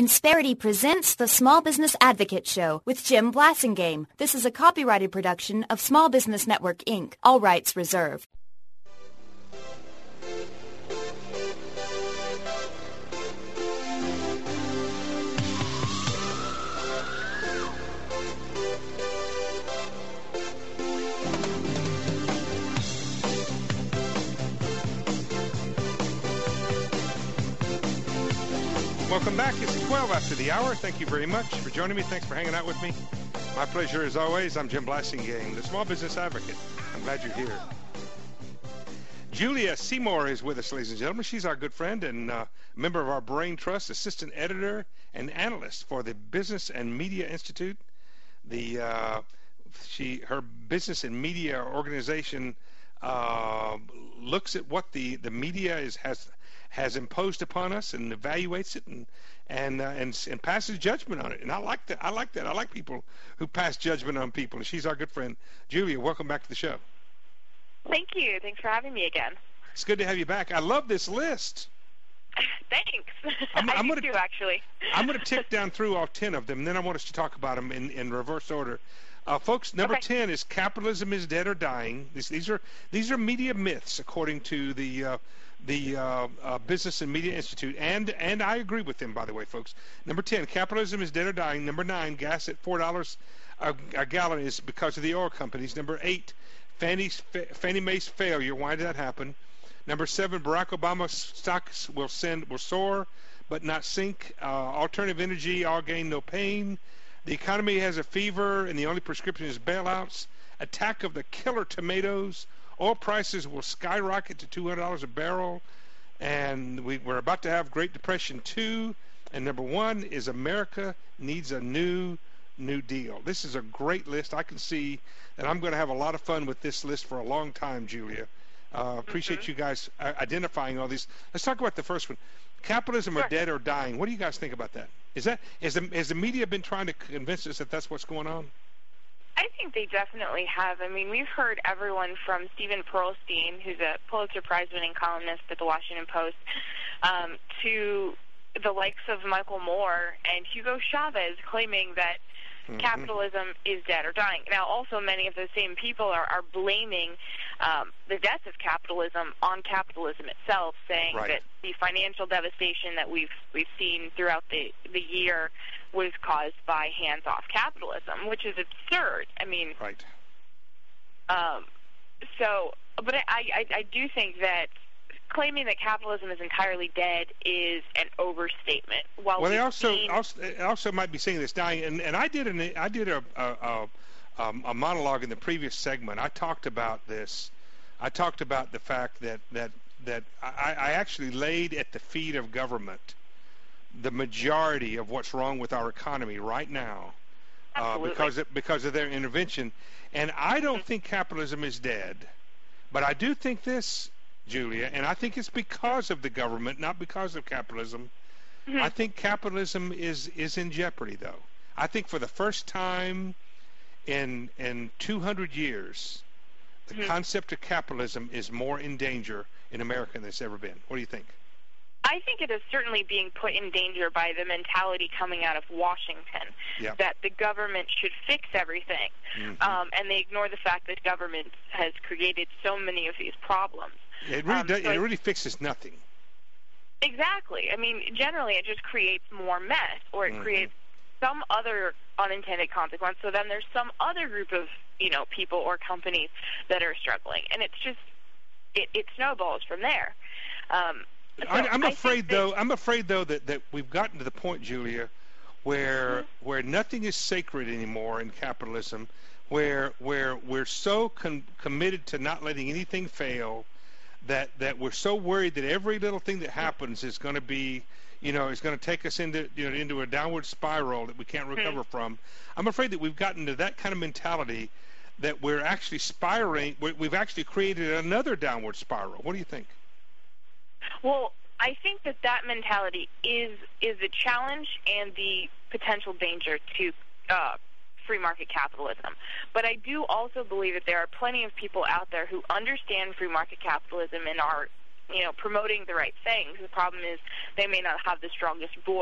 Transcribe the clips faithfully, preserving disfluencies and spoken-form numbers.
Insperity presents the Small Business Advocate Show with Jim Blasingame. This is a copyrighted production of Small Business Network, Incorporated. All rights reserved. Welcome back. It's twelve after the hour. Thank you very much for joining me. Thanks for hanging out with me. My pleasure as always. I'm Jim Blasingame, the Small Business Advocate. I'm glad you're here. Julia Seymour is with us, ladies and gentlemen. She's our good friend and uh, member of our Brain Trust, assistant editor and analyst for the Business and Media Institute. The uh, she her business and media organization uh, looks at what the the media is has. has imposed upon us and evaluates it and and uh, and and passes judgment on it. And I like that. I like that. I like people who pass judgment on people. And she's our good friend. Julia, welcome back to the show. Thank you. Thanks for having me again. It's good to have you back. I love this list. Thanks. I'm, I I'm do gonna, too, actually. I'm going to tick down through all ten of them, and then I want us to talk about them in, in reverse order. Uh, folks, number okay. ten is capitalism is dead or dying. These, these are these are media myths, according to the uh, the uh, uh, Business and Media Institute, and and I agree with them, by the way, folks. Number ten, capitalism is dead or dying. Number nine, gas at four dollars a, a gallon is because of the oil companies. Number eight, Fannie's, Fannie Mae's failure. Why did that happen? Number seven, Barack Obama's stocks will send will soar, but not sink. Uh, alternative energy, all gain, no pain. The economy has a fever, and the only prescription is bailouts. Attack of the killer tomatoes. Oil prices will skyrocket to two hundred dollars a barrel, and we, we're about to have Great Depression two. And number one is America needs a new, new deal. This is a great list. I can see that I'm going to have a lot of fun with this list for a long time, Julia. Uh, appreciate mm-hmm. you guys uh, identifying all these. Let's talk about the first one. Capitalism sure. or dead or dying. What do you guys think about that? Is that is the, has the media been trying to convince us that that's what's going on? I think they definitely have. I mean, we've heard everyone from Stephen Pearlstein, who's a Pulitzer Prize-winning columnist at the Washington Post, um, to the likes of Michael Moore and Hugo Chavez claiming that mm-hmm. capitalism is dead or dying. Now, also many of those same people are, are blaming um, the death of capitalism on capitalism itself, saying right. that the financial devastation that we've we've seen throughout the, the year was caused by hands-off capitalism, which is absurd. I mean, right. Um, so, but I, I, I do think that claiming that capitalism is entirely dead is an overstatement. While well, they also, seen... also also might be saying this dying, and, and I did an I did a a, a a monologue in the previous segment. I talked about this. I talked about the fact that that that I, I actually laid at the feet of government the majority of what's wrong with our economy right now, uh, because of, because of their intervention. And I don't mm-hmm. think capitalism is dead, but I do think this, Julia, and I think it's because of the government, not because of capitalism. Mm-hmm. I think capitalism is, is in jeopardy, though. I think for the first time in in two hundred years, the mm-hmm. concept of capitalism is more in danger in America than it's ever been. What do you think? I think it is certainly being put in danger by the mentality coming out of Washington yep. that the government should fix everything, mm-hmm. um, and they ignore the fact that government has created so many of these problems. It really, um, does, so it really fixes nothing. Exactly. I mean, generally it just creates more mess, or it mm-hmm. creates some other unintended consequence. So then there's some other group of, you know, people or companies that are struggling, and it's just it, it snowballs from there. Um, So I, I'm afraid, that, though. I'm afraid, though, that, that we've gotten to the point, Julia, where mm-hmm. where nothing is sacred anymore in capitalism, where where we're so con- committed to not letting anything fail, that that we're so worried that every little thing that happens is going to be, you know, is going to take us into you know into a downward spiral that we can't recover mm-hmm. from. I'm afraid that we've gotten to that kind of mentality that we're actually spiraling. We've actually created another downward spiral. What do you think? Well, I think that that mentality is is the challenge and the potential danger to uh, free market capitalism. But I do also believe that there are plenty of people out there who understand free market capitalism and are, you know, promoting the right things. The problem is they may not have the strongest voice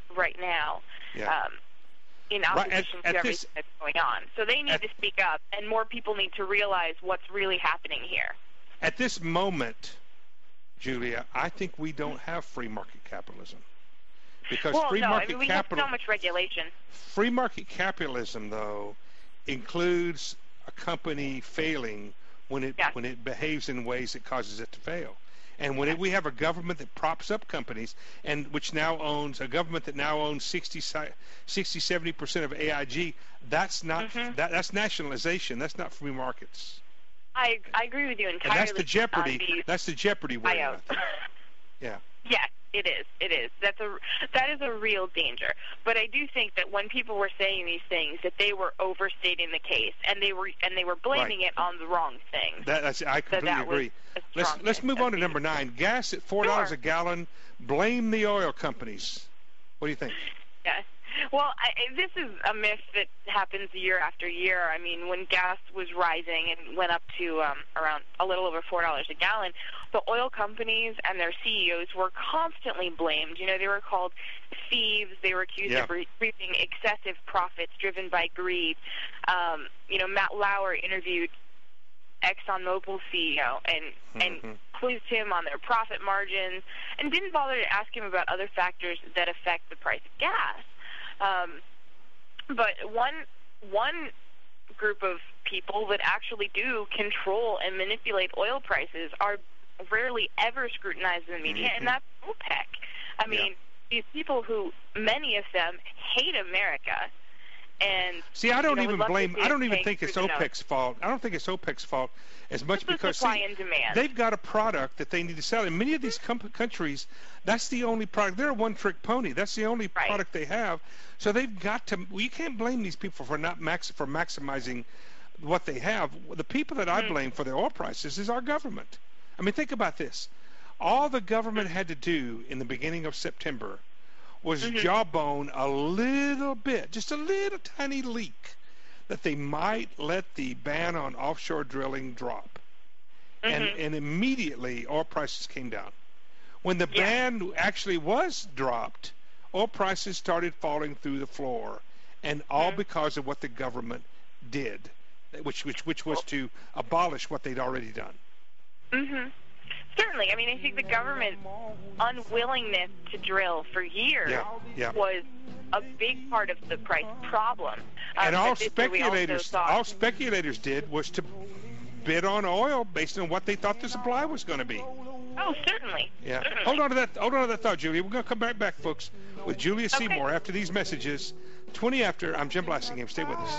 right now. Yeah. Um, in opposition right. at, to at everything this, that's going on. So they need at, to speak up, and more people need to realize what's really happening here. At this moment, Julia, I think we don't have free market capitalism. Because well, free no, market I mean, we capital, have so much regulation. Free market capitalism, though, includes a company failing when it yeah. when it behaves in ways that causes it to fail. And when it, we have a government that props up companies, and which now owns a government that now owns sixty, seventy percent of A I G, that's not mm-hmm. that, that's nationalization. That's not free markets. I I agree with you entirely. And that's the jeopardy. The that's the jeopardy we're in. Yeah. Yes, it is. It is. That's a that is a real danger. But I do think that when people were saying these things, that they were overstating the case, and they were and they were blaming right. it on the wrong thing. That, that's, I completely that agree. Let's let's move on to number nine. Gas at four dollars sure. a gallon. Blame the oil companies. What do you think? Yeah. Well, I, this is a myth that happens year after year. I mean, when gas was rising and went up to um, around a little over four dollars a gallon, the oil companies and their C E Os were constantly blamed. You know, they were called thieves. They were accused yeah. of re- reaping excessive profits driven by greed. Um, you know, Matt Lauer interviewed ExxonMobil C E O and mm-hmm. and quizzed him on their profit margins and didn't bother to ask him about other factors that affect the price of gas. Um, but one one group of people that actually do control and manipulate oil prices are rarely ever scrutinized in the media, mm-hmm. and that's OPEC. I mean, yeah. these people who, many of them, hate America. And see, I don't you know, even blame. I don't even take think it's OPEC's fault. I don't think it's OPEC's fault as much it's because supply see, and demand. They've got a product that they need to sell. In many of these com- countries, that's the only product. They're a one-trick pony. That's the only right. product they have. So they've got to. Well, you can't blame these people for not max for maximizing what they have. The people that I mm-hmm. blame for their oil prices is our government. I mean, think about this. All the government mm-hmm. had to do in the beginning of September was mm-hmm. jawbone a little bit, just a little tiny leak, that they might let the ban on offshore drilling drop. Mm-hmm. And, and immediately oil prices came down. When the yeah. ban actually was dropped, oil prices started falling through the floor, and all mm-hmm. because of what the government did, which which which was to abolish what they'd already done. Mm-hmm. Certainly. I mean, I think the government's unwillingness to drill for years yeah, yeah. was a big part of the price problem. Um, and all but this year we also speculators, saw- all speculators did was to bid on oil based on what they thought the supply was going to be. Oh, certainly. Yeah. Certainly. Hold on to that. Hold on to that thought, Julia. We're going to come right back, folks, with Julia Okay. Seymour after these messages. twenty after. I'm Jim Blassingame. Stay with us.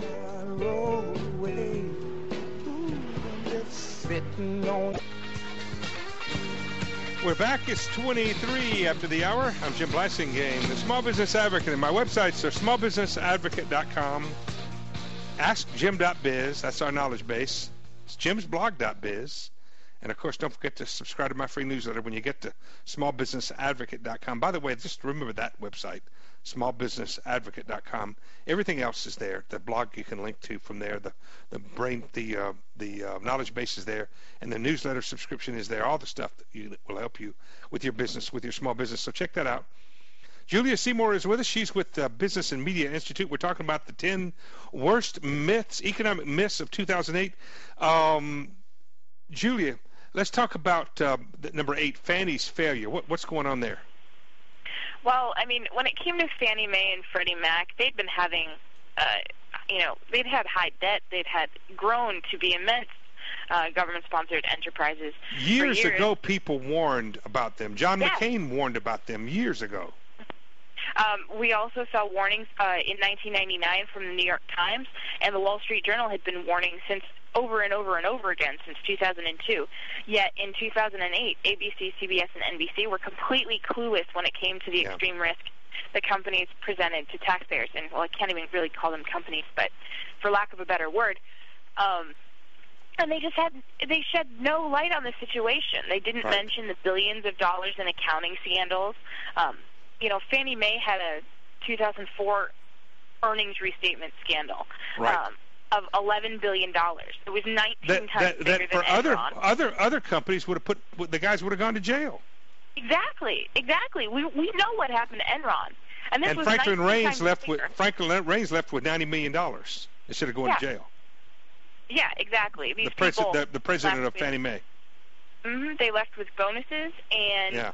We're back. It's twenty-three after the hour. I'm Jim Blassingame, the Small Business Advocate. And my websites are small business advocate dot com, ask jim dot biz. That's our knowledge base. It's jims blog dot biz. And, of course, don't forget to subscribe to my free newsletter when you get to small business advocate dot com. By the way, just remember that website, small business advocate dot com. Everything else is there. The blog you can link to from there. The the brain, the uh, the uh, knowledge base is there, and the newsletter subscription is there. All the stuff that, you, that will help you with your business, with your small business. So check that out. Julia Seymour is with us. She's with the Business and Media Institute. We're talking about the ten worst myths, economic myths of two thousand eight. Um, Julia, let's talk about uh, number eight, Fannie's failure. What, what's going on there? Well, I mean, when it came to Fannie Mae and Freddie Mac, they'd been having, uh, you know, they'd had high debt. They'd had grown to be immense uh, government-sponsored enterprises. Years, for years ago, people warned about them. John yes. McCain warned about them years ago. Um, we also saw warnings uh, in nineteen ninety-nine from the New York Times, and the Wall Street Journal had been warning since over and over and over again since two thousand two. Yet in two thousand eight, A B C, C B S, and N B C were completely clueless when it came to the yeah. extreme risk that companies presented to taxpayers. And, well, I can't even really call them companies, but for lack of a better word. Um, and they just had, they shed no light on the situation. They didn't right. mention the billions of dollars in accounting scandals. Um, you know, Fannie Mae had a two thousand four earnings restatement scandal. Right. Um, of eleven billion dollars. It was nineteen that, times that, bigger that than for other Enron. other other companies would have put the guys would have gone to jail. Exactly, exactly. We we know what happened to Enron. And, this and was Franklin Raines left bigger. with Franklin Raines left with ninety million dollars instead of going yeah. to jail. Yeah, exactly. These the, pres- people the, the president of with, Fannie Mae. Mm-hmm, they left with bonuses and yeah.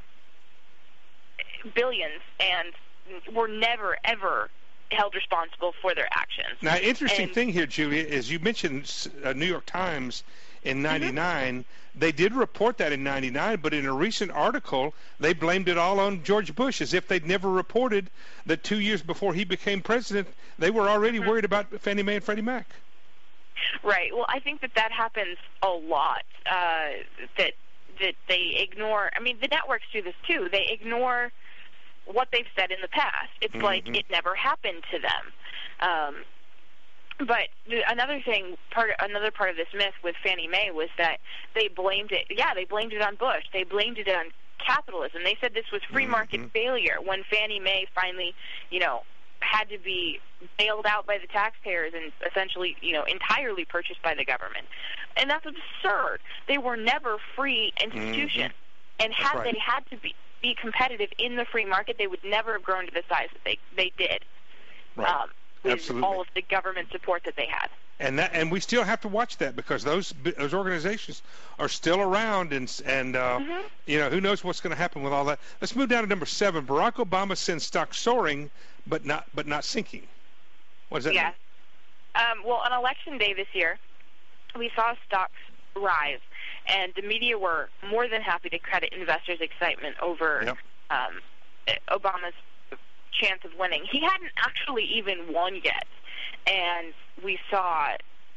billions, and were never ever held responsible for their actions. Now, interesting and, thing here, Julia, is you mentioned uh, New York Times in ninety-nine. Mm-hmm. They did report that in ninety-nine, but in a recent article, they blamed it all on George Bush, as if they'd never reported that two years before he became president, they were already mm-hmm. worried about Fannie Mae and Freddie Mac. Right. Well, I think that that happens a lot, uh, that that they ignore. I mean, the networks do this too. They ignore what they've said in the past. It's mm-hmm. like it never happened to them. Um, but the, another thing, part another part of this myth with Fannie Mae was that they blamed it. Yeah, they blamed it on Bush. They blamed it on capitalism. They said this was free market mm-hmm. failure when Fannie Mae finally, you know, had to be bailed out by the taxpayers and essentially, you know, entirely purchased by the government. And that's absurd. They were never free institutions. Mm-hmm. And had right. they had to be, be competitive in the free market, they would never have grown to the size that they, they did. Right. Um, with Absolutely. all of the government support that they had. And that, and we still have to watch that because those those organizations are still around, and and uh, mm-hmm. you know, who knows what's going to happen with all that. Let's move down to number seven. Barack Obama sends stocks soaring, but not but not sinking. What does that yeah. mean? Um, well, on election day this year, we saw stocks rise, and the media were more than happy to credit investors' excitement over yep. um, Obama's chance of winning. He hadn't actually even won yet, and we saw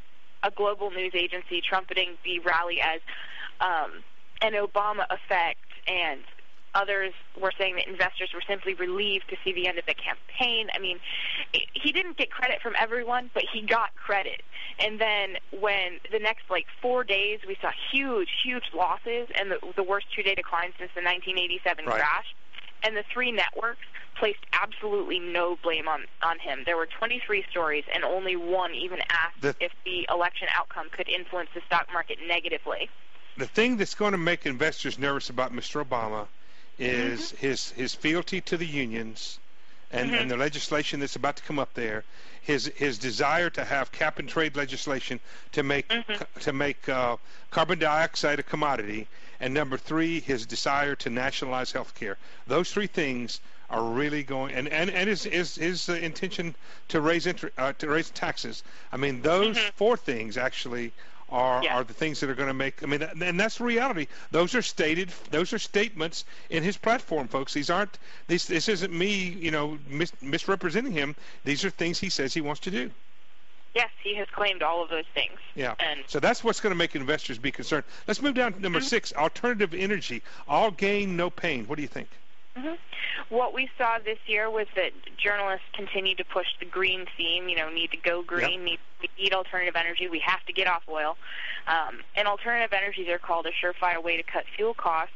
a global news agency trumpeting the rally as um, an Obama effect, and others were saying that investors were simply relieved to see the end of the campaign. I mean, he didn't get credit from everyone, but he got credit. And then when the next, like, four days, we saw huge, huge losses and the, the worst two-day decline since the nineteen eighty-seven right. crash. And the three networks placed absolutely no blame on, on him. There were twenty-three stories, and only one even asked the, if the election outcome could influence the stock market negatively. The thing that's going to make investors nervous about Mister Obama is mm-hmm. his his fealty to the unions and, mm-hmm. and the legislation that's about to come up there, his his desire to have cap and trade legislation to make mm-hmm. to make uh, carbon dioxide a commodity, and number three, his desire to nationalize health care. Those three things are really going, and, and, and his his, his uh, intention to raise inter, uh, to raise taxes. I mean, those mm-hmm. four things actually are yeah. are the things that are going to make. I mean, and that's the reality. Those are stated. Those are statements in his platform, folks. These aren't. This this isn't me, you know, mis, misrepresenting him. These are things he says he wants to do. Yes, he has claimed all of those things. Yeah. And so that's what's going to make investors be concerned. Let's move down to number mm-hmm. six. Alternative energy. All gain, no pain. What do you think? Mm-hmm. What we saw this year was that journalists continue to push the green theme, you know, need to go green, yep. need, we need alternative energy, we have to get off oil. Um, and alternative energies are called a surefire way to cut fuel costs,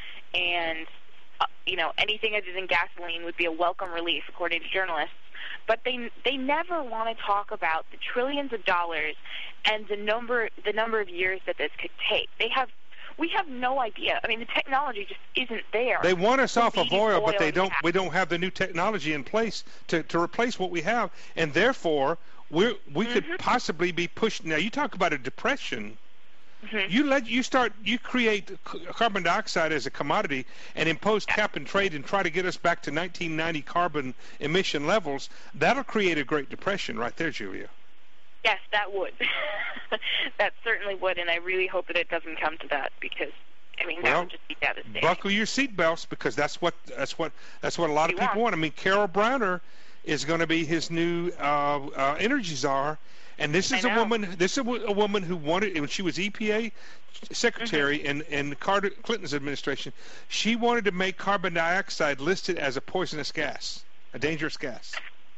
and, uh, you know, anything other than gasoline would be a welcome relief, according to journalists. But they they never want to talk about the trillions of dollars and the number the number of years that this could take. They have We have no idea. I mean, the technology just isn't there. They want us off of oil, but they don't. Gas. We don't have the new technology in place to, to replace what we have, and therefore we we mm-hmm. could possibly be pushed. Now, you talk about a depression. Mm-hmm. You let you start. You create carbon dioxide as a commodity and impose cap and trade and try to get us back to nineteen ninety carbon emission levels. That'll create a Great Depression, right there, Julia. Yes, that would. That certainly would, and I really hope that it doesn't come to that, because I mean well, that would just be devastating. Buckle your seatbelts, because that's what that's what that's what a lot of people want. I mean, Carol Browner is going to be his new uh, uh, energy czar, and this is a woman. This is a, a woman who wanted, when she was E P A secretary mm-hmm. in in Carter Clinton's administration, she wanted to make carbon dioxide listed as a poisonous gas, a dangerous gas.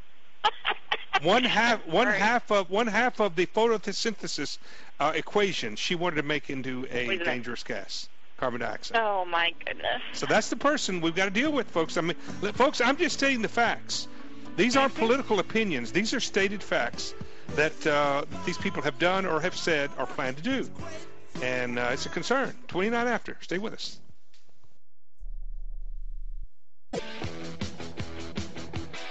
One half, one right. half of one half of the photosynthesis uh, equation she wanted to make into a dangerous gas, carbon dioxide. Oh my goodness! So that's the person we've got to deal with, folks. I mean, folks, I'm just stating the facts. These aren't political opinions. These are stated facts that uh, these people have done or have said or plan to do, and uh, it's a concern. twenty-nine after. Stay with us.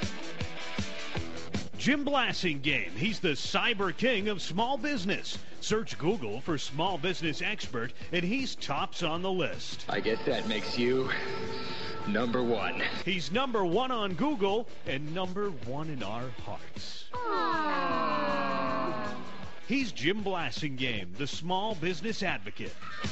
Jim Blasingame. He's the cyber king of small business. Search Google for small business expert, and he's tops on the list. I guess that makes you number one. He's number one on Google and number one in our hearts. Aww. He's Jim Blasingame, the small business advocate.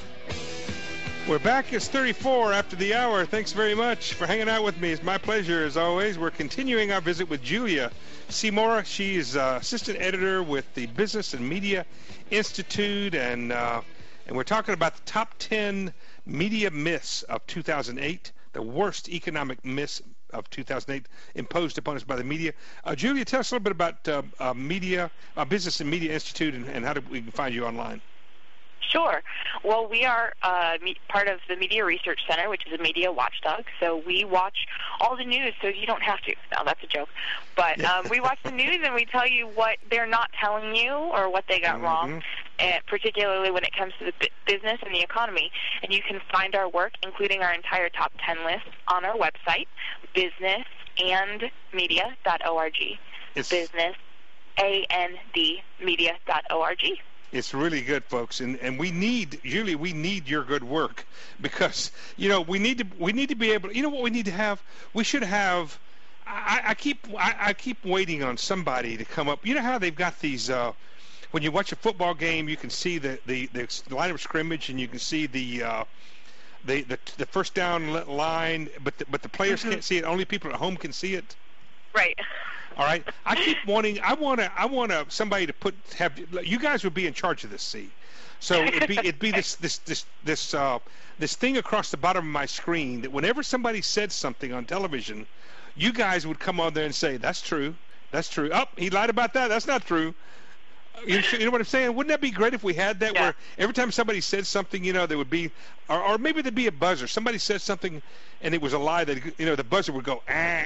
We're back. It's thirty-four after the hour. Thanks very much for hanging out with me. It's my pleasure, as always. We're continuing our visit with Julia Seymour. She is uh, assistant editor with the Business and Media Institute, and uh, and we're talking about the top ten media myths of two thousand eight, the worst economic myths of two thousand eight imposed upon us by the media. Uh, Julia, tell us a little bit about uh, uh, media, uh, Business and Media Institute, and, and how do we can find you online. Sure. Well, we are uh, me- part of the Media Research Center, which is a media watchdog. So we watch all the news so you don't have to. No, that's a joke. But um, we watch the news and we tell you what they're not telling you or what they got mm-hmm. wrong, and particularly when it comes to the b- business and the economy. And you can find our work, including our entire top ten list, on our website, business and media dot org. It's business and media dot org. It's really good, folks, and and we need, Julie, we need your good work, because you know we need to we need to be able. You know what we need to have? We should have. I, I keep I, I keep waiting on somebody to come up. You know how they've got these. Uh, when you watch a football game, you can see the the, the line of scrimmage, and you can see the. Uh, the, the the first down line, but the, but the players mm-hmm. can't see it. Only people at home can see it. Right. All right. I keep wanting. I want to. I want to somebody to put. Have you guys would be in charge of this? See, so it'd be it'd be this this this this uh, this thing across the bottom of my screen that whenever somebody said something on television, you guys would come on there and say, "That's true. That's true." Oh, he lied about that. That's not true. You know what I'm saying? Wouldn't that be great if we had that, yeah. where every time somebody said something, you know, there would be, or, or maybe there'd be a buzzer. Somebody said something, and it was a lie. That you know, the buzzer would go, ah.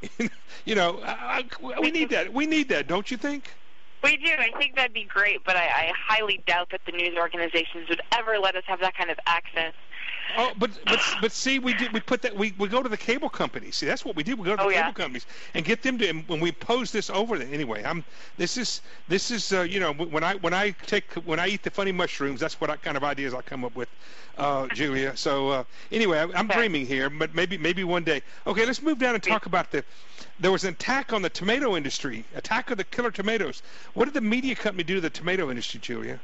You know, I, I, we need that. We need that, don't you think? We do. I think that'd be great, but I, I highly doubt that the news organizations would ever let us have that kind of access. Oh, but but but see, we do, we put that we, we go to the cable companies. See, that's what we do. We go to the oh, cable yeah. companies and get them to. And when we pose this over them, anyway, I'm. This is this is uh, you know when I when I take when I eat the funny mushrooms, that's what I, kind of ideas I come up with, uh, Julia. So uh, anyway, I, I'm okay. dreaming here, but maybe maybe one day. Okay, let's move down and talk about the. There was an attack on the tomato industry, attack of the killer tomatoes. What did the media company do to the tomato industry, Julia?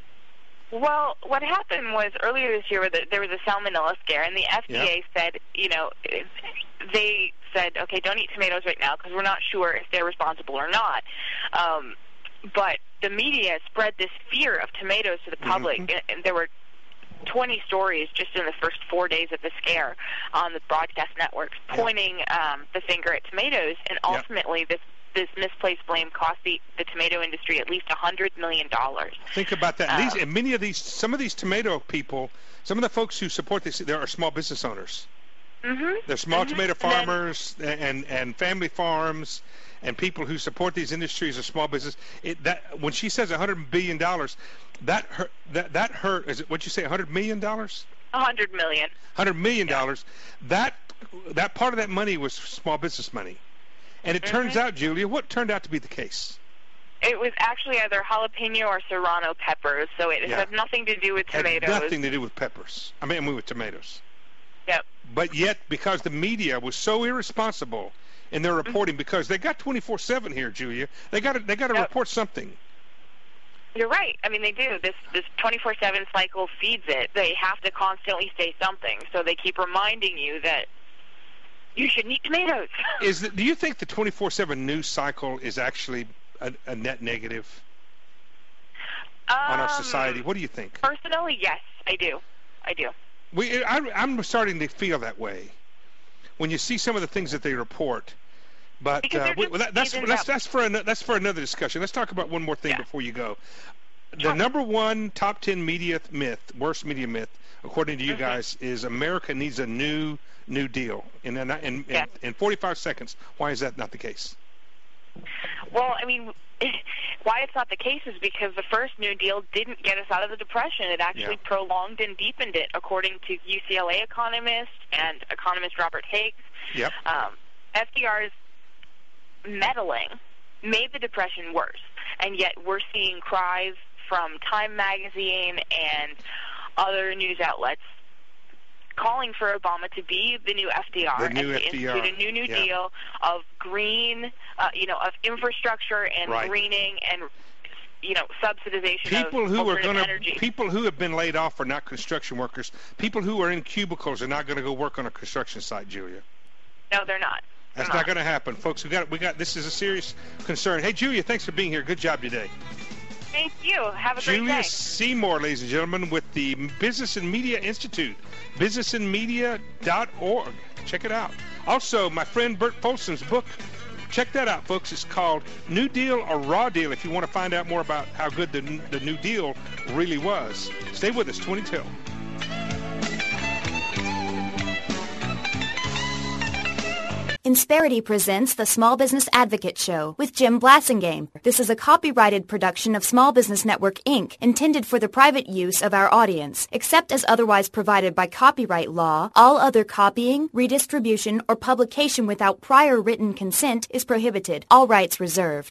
Well, what happened was earlier this year there was a salmonella scare, and the F D A yeah. said, you know, they said, okay, don't eat tomatoes right now because we're not sure if they're responsible or not. Um, but the media spread this fear of tomatoes to the public, mm-hmm. and there were twenty stories just in the first four days of the scare on the broadcast networks pointing yeah. um, the finger at tomatoes, and ultimately yeah. this this misplaced blame cost the, the tomato industry at least one hundred million dollars. Think about that. Um, these, and many of these, some of these tomato people, some of the folks who support this, there are small business owners. Mm-hmm. They're small mm-hmm. tomato farmers and, and, and family farms, and people who support these industries are small business. It, that when she says one hundred billion dollars, that hurt, that, that hurt, is it, what'd you say, one hundred million dollars? one hundred million dollars. one hundred million dollars. Yeah. That, that part of that money was small business money. And it mm-hmm. turns out, Julia, what turned out to be the case? It was actually either jalapeno or serrano peppers, so it yeah. had nothing to do with tomatoes. Had nothing to do with peppers. I mean, I mean with tomatoes. Yep. But yet, because the media was so irresponsible in their reporting, mm-hmm. because they got twenty-four seven here, Julia, they got to they got to yep. report something. You're right. I mean, they do. This this twenty-four seven cycle feeds it. They have to constantly say something, so they keep reminding you that you should eat tomatoes. Is the, do you think the twenty-four seven news cycle is actually a, a net negative um, on our society? What do you think? Personally, yes, I do. I do. We, I, I'm starting to feel that way when you see some of the things that they report. But uh, we, well, that, that's that's that's for an, that's for another discussion. Let's talk about one more thing yeah. before you go. The sure. number one top ten media myth, worst media myth, according to you mm-hmm. guys, is America needs a new New Deal. In in, in, yeah. in in forty-five seconds, why is that not the case? Well, I mean, why it's not the case is because the first New Deal didn't get us out of the Depression. It actually yeah. prolonged and deepened it, according to U C L A economist and economist Robert Higgs. Yep. Um, F D R's meddling made the Depression worse. And yet we're seeing cries from Time Magazine and other news outlets calling for Obama to be the new F D R the new and to F D R. institute a new New yeah. Deal of green, uh, you know, of infrastructure and right. greening and, you know, subsidization people of who are alternative going energy. to people who have been laid off are not construction workers. People who are in cubicles are not going to go work on a construction site, Julia. No, they're not. That's they're not, not going to happen, folks. We got we got this is a serious concern. Hey, Julia, thanks for being here. Good job today. Thank you. Have a Julia great day. Seymour, ladies and gentlemen, with the Business and Media Institute, business and media dot org. Check it out. Also, my friend Bert Folsom's book, check that out, folks. It's called New Deal or Raw Deal, if you want to find out more about how good the, the New Deal really was. Stay with us, twenty till. Insperity presents the Small Business Advocate Show with Jim Blasingame. This is a copyrighted production of Small Business Network, Incorporated, intended for the private use of our audience. Except as otherwise provided by copyright law, all other copying, redistribution, or publication without prior written consent is prohibited. All rights reserved.